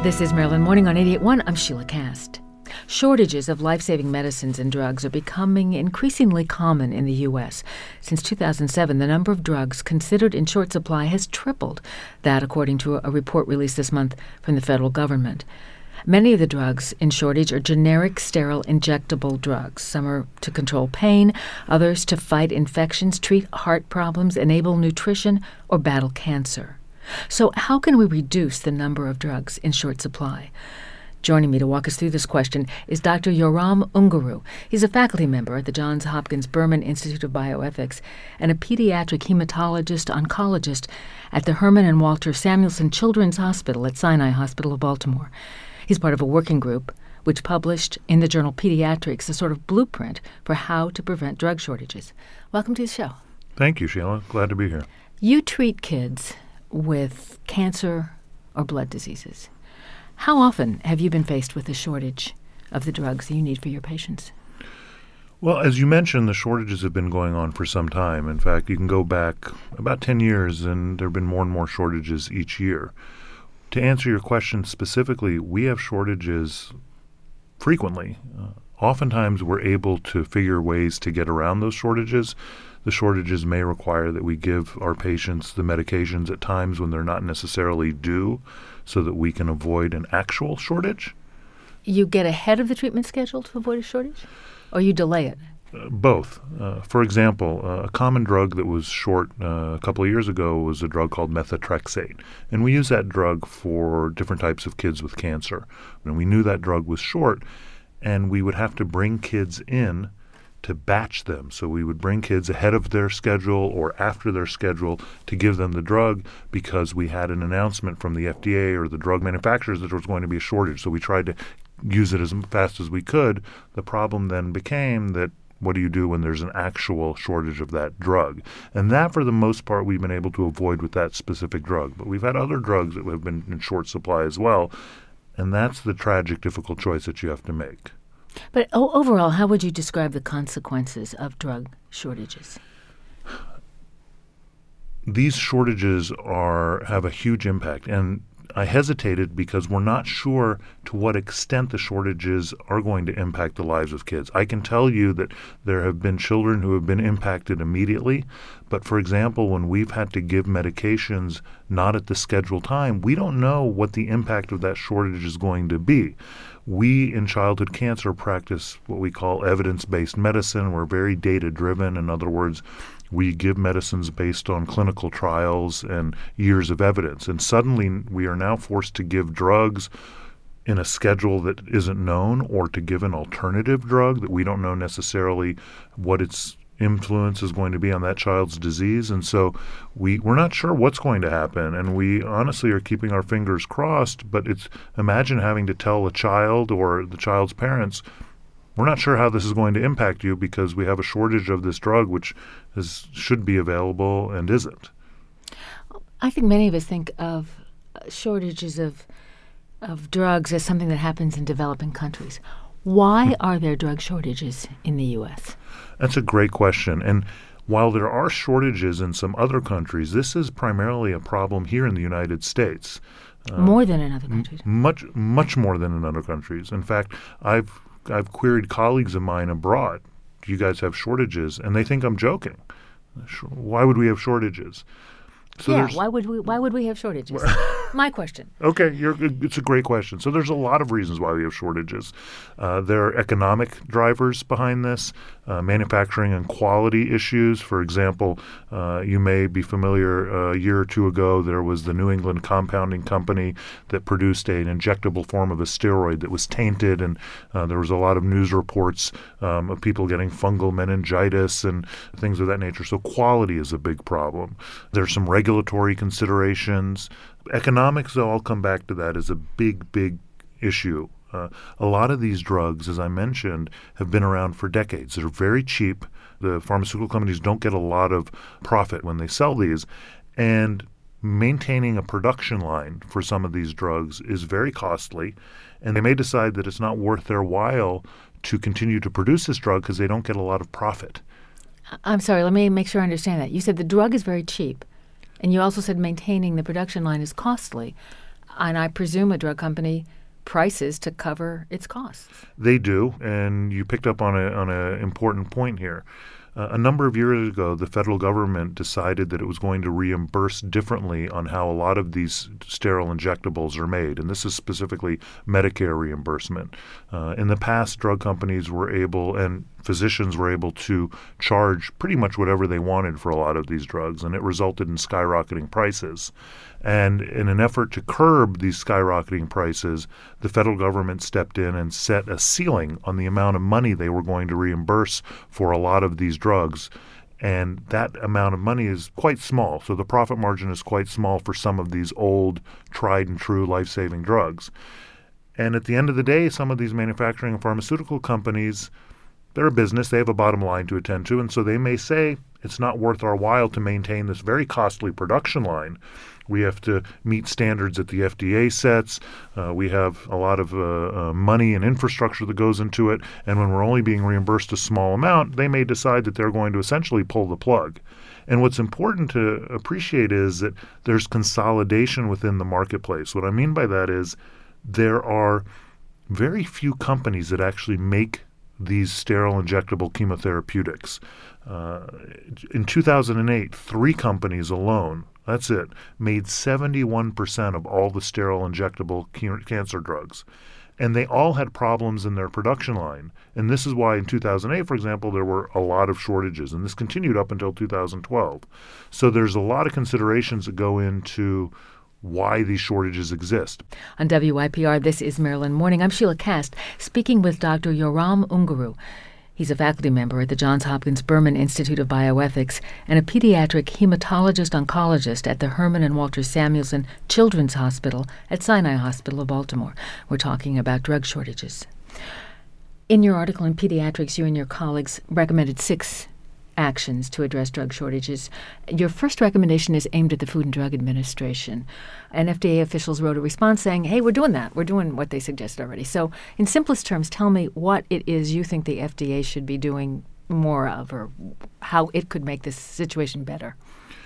This is Maryland Morning on 88.1. I'm Sheila Cast. Shortages of life-saving medicines and drugs are becoming increasingly common in the U.S. Since 2007, the number of drugs considered in short supply has tripled. That, according to a report released this month from the federal government. Many of the drugs in shortage are generic, sterile, injectable drugs. Some are to control pain, others to fight infections, treat heart problems, enable nutrition, or battle cancer. So how can we reduce the number of drugs in short supply? Joining me to walk us through this question is Dr. Yoram Ungaru. He's a faculty member at the Johns Hopkins Berman Institute of Bioethics and a pediatric hematologist-oncologist at the Herman and Walter Samuelson Children's Hospital at Sinai Hospital of Baltimore. He's part of a working group which published in the journal Pediatrics a sort of blueprint for how to prevent drug shortages. Welcome to the show. Thank you, Sheila. Glad to be here. You treat kids with cancer or blood diseases. How often have you been faced with a shortage of the drugs that you need for your patients? Well, as you mentioned, the shortages have been going on for some time. In fact, you can go back about 10 years and there have been more and more shortages each year. To answer your question specifically, we have shortages frequently. Oftentimes, we're able to figure ways to get around those shortages. The shortages may require that we give our patients the medications at times when they're not necessarily due so that we can avoid an actual shortage. You get ahead of the treatment schedule to avoid a shortage, or you delay it? Both. For example, a common drug that was short a couple of years ago was a drug called methotrexate. And we use that drug for different types of kids with cancer. And we knew that drug was short, and we would have to bring kids in to batch them. So we would bring kids ahead of their schedule or after their schedule to give them the drug because we had an announcement from the FDA or the drug manufacturers that there was going to be a shortage. So we tried to use it as fast as we could. The problem then became that what do you do when there's an actual shortage of that drug? And that, for the most part, we've been able to avoid with that specific drug. But we've had other drugs that have been in short supply as well. And that's the tragic, difficult choice that you have to make. But overall, how would you describe the consequences of drug shortages? These shortages have a huge impact. And I hesitated because we're not sure to what extent the shortages are going to impact the lives of kids. I can tell you that there have been children who have been impacted immediately. But, for example, when we've had to give medications not at the scheduled time, we don't know what the impact of that shortage is going to be. We in childhood cancer practice what we call evidence-based medicine. We're very data-driven. In other words, we give medicines based on clinical trials and years of evidence. And suddenly we are now forced to give drugs in a schedule that isn't known or to give an alternative drug that we don't know necessarily what its influence is going to be on that child's disease. And so we're not sure what's going to happen. And we honestly are keeping our fingers crossed. But imagine having to tell a child or the child's parents, we're not sure how this is going to impact you because we have a shortage of this drug, which should be available and isn't. I think many of us think of shortages of drugs as something that happens in developing countries. Why are there drug shortages in the U.S.? That's a great question. And while there are shortages in some other countries, this is primarily a problem here in the United States. More than in other countries? Much more than in other countries. In fact, I've queried colleagues of mine abroad, do you guys have shortages? And they think I'm joking. Why would we have shortages? So why would we have shortages? My question. Okay, it's a great question. So there's a lot of reasons why we have shortages. There are economic drivers behind this, manufacturing and quality issues. For example, you may be familiar, a year or two ago, there was the New England Compounding Company that produced an injectable form of a steroid that was tainted, and there was a lot of news reports of people getting fungal meningitis and things of that nature. So quality is a big problem. There's some regulatory considerations. Economics, though, I'll come back to that, is a big, big issue. A lot of these drugs, as I mentioned, have been around for decades. They're very cheap. The pharmaceutical companies don't get a lot of profit when they sell these. And maintaining a production line for some of these drugs is very costly. And they may decide that it's not worth their while to continue to produce this drug because they don't get a lot of profit. I'm sorry, let me make sure I understand that. You said the drug is very cheap. And you also said maintaining the production line is costly. And I presume a drug company prices to cover its costs. They do, and you picked up on a important point here. A number of years ago, the federal government decided that it was going to reimburse differently on how a lot of these sterile injectables are made, and this is specifically Medicare reimbursement. In the past, drug companies were able, and physicians were able to charge pretty much whatever they wanted for a lot of these drugs, and it resulted in skyrocketing prices. And in an effort to curb these skyrocketing prices, the federal government stepped in and set a ceiling on the amount of money they were going to reimburse for a lot of these drugs. And that amount of money is quite small. So the profit margin is quite small for some of these old, tried and true life-saving drugs. And at the end of the day, some of these manufacturing and pharmaceutical companies, they're a business, they have a bottom line to attend to, and so they may say it's not worth our while to maintain this very costly production line. We have to meet standards that the FDA sets. We have a lot of money and infrastructure that goes into it, and when we're only being reimbursed a small amount, they may decide that they're going to essentially pull the plug. And what's important to appreciate is that there's consolidation within the marketplace. What I mean by that is there are very few companies that actually make these sterile injectable chemotherapeutics. In 2008, 3 companies alone, that's it, made 71% of all the sterile injectable cancer drugs. And they all had problems in their production line. And this is why in 2008, for example, there were a lot of shortages. And this continued up until 2012. So there's a lot of considerations that go into why these shortages exist. On WYPR, this is Maryland Morning. I'm Sheila Kast, speaking with Dr. Yoram Ungaru. He's a faculty member at the Johns Hopkins Berman Institute of Bioethics and a pediatric hematologist-oncologist at the Herman and Walter Samuelson Children's Hospital at Sinai Hospital of Baltimore. We're talking about drug shortages. In your article in Pediatrics, you and your colleagues recommended 6 actions to address drug shortages. Your first recommendation is aimed at the Food and Drug Administration. And FDA officials wrote a response saying, hey, we're doing that. We're doing what they suggested already. So in simplest terms, tell me what it is you think the FDA should be doing more of, or how it could make this situation better.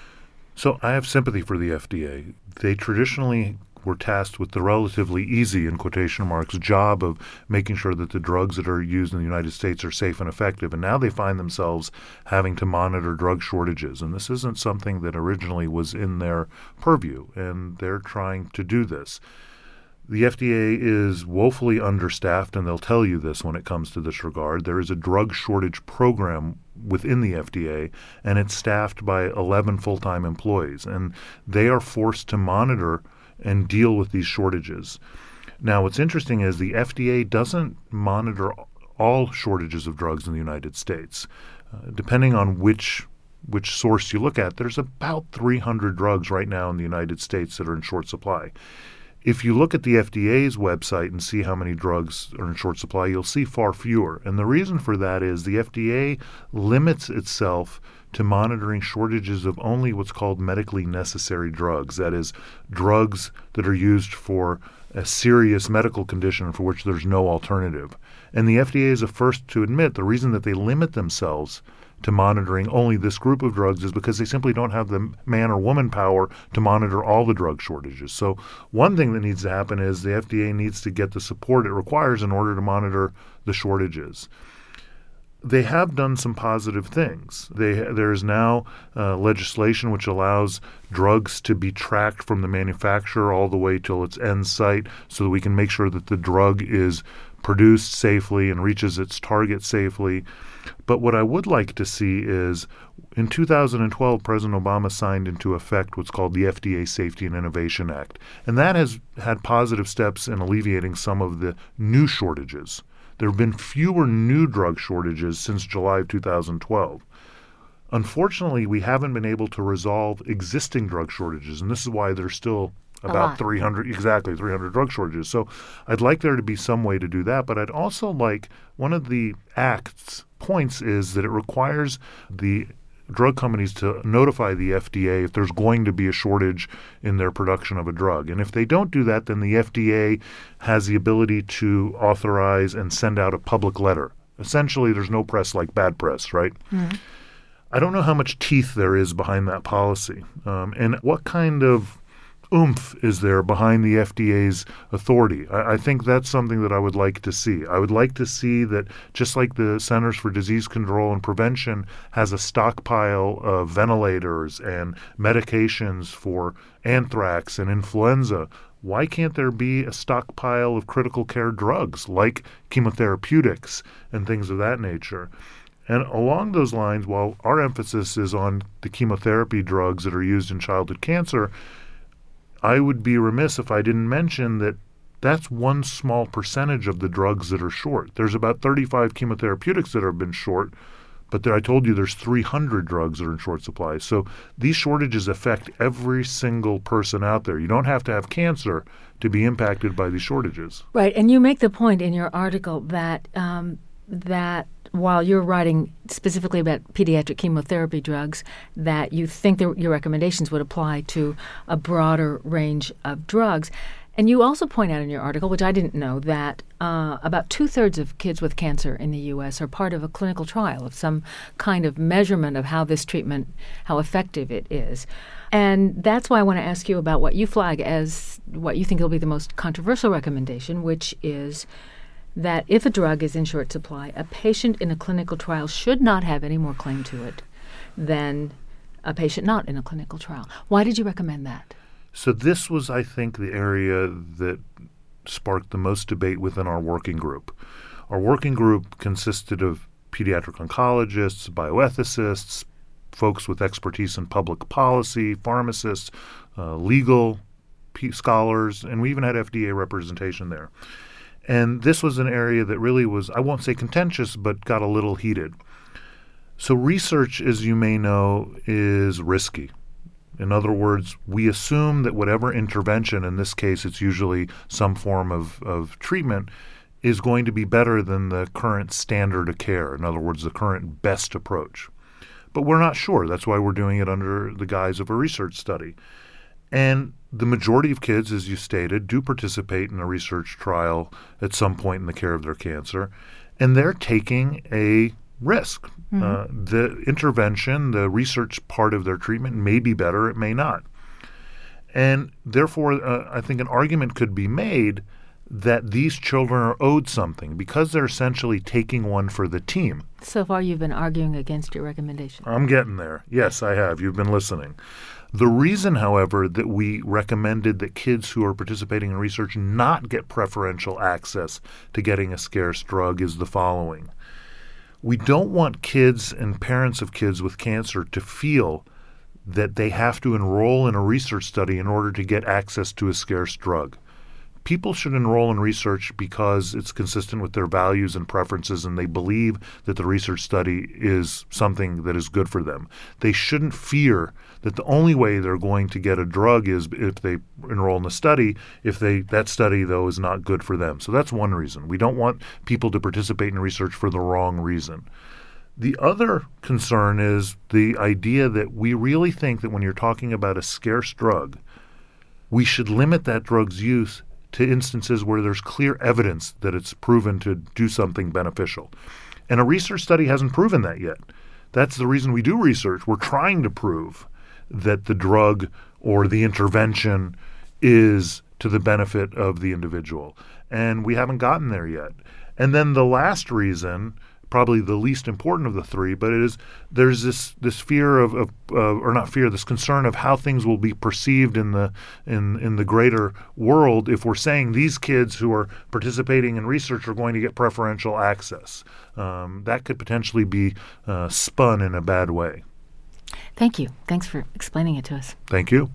So I have sympathy for the FDA. They traditionally were tasked with the relatively easy, in quotation marks, job of making sure that the drugs that are used in the United States are safe and effective. And now they find themselves having to monitor drug shortages. And this isn't something that originally was in their purview, and they're trying to do this. The FDA is woefully understaffed, and they'll tell you this when it comes to this regard. There is a drug shortage program within the FDA, and it's staffed by 11 full-time employees. And they are forced to monitor and deal with these shortages. Now, what's interesting is the FDA doesn't monitor all shortages of drugs in the United States. Depending on which source you look at, there's about 300 drugs right now in the United States that are in short supply. If you look at the FDA's website and see how many drugs are in short supply, you'll see far fewer. And the reason for that is the FDA limits itself to monitoring shortages of only what's called medically necessary drugs. That is, drugs that are used for a serious medical condition for which there's no alternative. And the FDA is the first to admit the reason that they limit themselves to monitoring only this group of drugs is because they simply don't have the man or woman power to monitor all the drug shortages. So one thing that needs to happen is the FDA needs to get the support it requires in order to monitor the shortages. They have done some positive things. There is now legislation which allows drugs to be tracked from the manufacturer all the way till its end site so that we can make sure that the drug is produced safely and reaches its target safely. But what I would like to see is in 2012, President Obama signed into effect what's called the FDA Safety and Innovation Act. And that has had positive steps in alleviating some of the new shortages. There have been fewer new drug shortages since July of 2012. Unfortunately, we haven't been able to resolve existing drug shortages, and this is why there's still about 300 drug shortages. So I'd like there to be some way to do that, but I'd also like one of the Act's points is that it requires the drug companies to notify the FDA if there's going to be a shortage in their production of a drug. And if they don't do that, then the FDA has the ability to authorize and send out a public letter. Essentially, there's no press like bad press, right? Mm-hmm. I don't know how much teeth there is behind that policy and what kind of oomph is there behind the FDA's authority? I think that's something that I would like to see. I would like to see that just like the Centers for Disease Control and Prevention has a stockpile of ventilators and medications for anthrax and influenza, why can't there be a stockpile of critical care drugs like chemotherapeutics and things of that nature? And along those lines, while our emphasis is on the chemotherapy drugs that are used in childhood cancer, I would be remiss if I didn't mention that that's one small percentage of the drugs that are short. There's about 35 chemotherapeutics that have been short, but I told you there's 300 drugs that are in short supply. So these shortages affect every single person out there. You don't have to have cancer to be impacted by these shortages. Right, and you make the point in your article that that while you're writing specifically about pediatric chemotherapy drugs, that you think that your recommendations would apply to a broader range of drugs. And you also point out in your article, which I didn't know, that about 2/3 of kids with cancer in the U.S. are part of a clinical trial of some kind of measurement of how this treatment, how effective it is. And that's why I want to ask you about what you flag as what you think will be the most controversial recommendation, which is that if a drug is in short supply, a patient in a clinical trial should not have any more claim to it than a patient not in a clinical trial. Why did you recommend that? So this was, I think, the area that sparked the most debate within our working group. Our working group consisted of pediatric oncologists, bioethicists, folks with expertise in public policy, pharmacists, legal scholars, and we even had FDA representation there. And this was an area that really was, I won't say contentious, but got a little heated. So research, as you may know, is risky. In other words, we assume that whatever intervention, in this case it's usually some form of treatment, is going to be better than the current standard of care. In other words, the current best approach. But we're not sure. That's why we're doing it under the guise of a research study. And the majority of kids, as you stated, do participate in a research trial at some point in the care of their cancer, and they're taking a risk. Mm-hmm. The intervention, the research part of their treatment may be better, it may not. And therefore, I think an argument could be made that these children are owed something because they're essentially taking one for the team. So far, you've been arguing against your recommendation. I'm getting there. Yes, I have. You've been listening. The reason, however, that we recommended that kids who are participating in research not get preferential access to getting a scarce drug is the following. We don't want kids and parents of kids with cancer to feel that they have to enroll in a research study in order to get access to a scarce drug. People should enroll in research because it's consistent with their values and preferences and they believe that the research study is something that is good for them. They shouldn't fear that the only way they're going to get a drug is if they enroll in a study, that study, though, is not good for them. So that's one reason. We don't want people to participate in research for the wrong reason. The other concern is the idea that we really think that when you're talking about a scarce drug, we should limit that drug's use to instances where there's clear evidence that it's proven to do something beneficial. And a research study hasn't proven that yet. That's the reason we do research. We're trying to prove that the drug or the intervention is to the benefit of the individual. And we haven't gotten there yet. And then the last reason, probably the least important of the three, but there's this fear this concern of how things will be perceived in the greater world if we're saying these kids who are participating in research are going to get preferential access. That could potentially be spun in a bad way. Thank you. Thanks for explaining it to us. Thank you.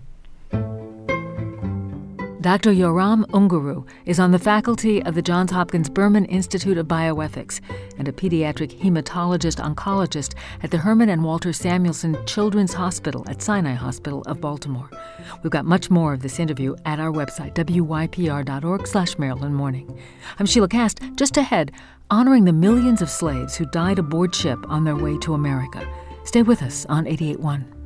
Dr. Yoram Unguru is on the faculty of the Johns Hopkins Berman Institute of Bioethics and a pediatric hematologist-oncologist at the Herman and Walter Samuelson Children's Hospital at Sinai Hospital of Baltimore. We've got much more of this interview at our website, wypr.org/Maryland Morning. I'm Sheila Kast. Just ahead, honoring the millions of slaves who died aboard ship on their way to America. Stay with us on 88.1.